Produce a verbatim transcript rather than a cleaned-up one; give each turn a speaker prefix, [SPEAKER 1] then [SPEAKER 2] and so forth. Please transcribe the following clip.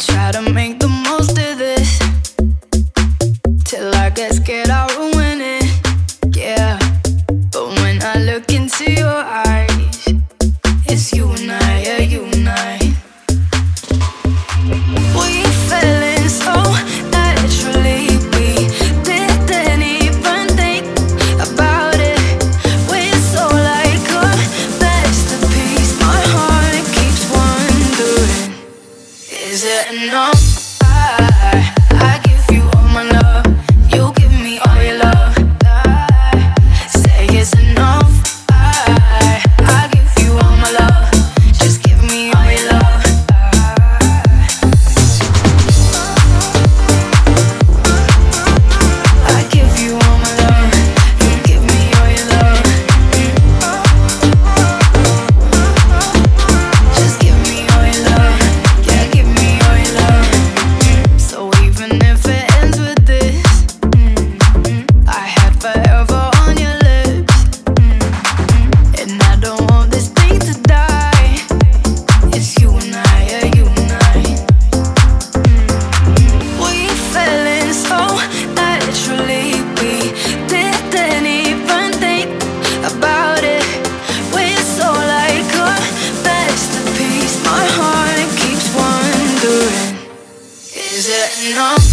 [SPEAKER 1] try to make the most of this till I get scared I'll ruin it, yeah. But when I look into your eyes, it's you and I, yeah, you and I. We fell in so naturally, we didn't even think about it. We're so like a masterpiece. My heart keeps wondering, is it enough? I, I give you all my love, you give me all your love. I say it's enough. I, I give you all my love, just give me all your love. I give you all my love, you give me all your love. Just give me all your love, yeah, give me all your love. So even if it ends with this, I had forever on your lips, and I don't want this thing to die. It's you and I, yeah, you and I. We fell in so naturally, we didn't even think about it. We're so like a masterpiece. My heart keeps wondering, is it enough?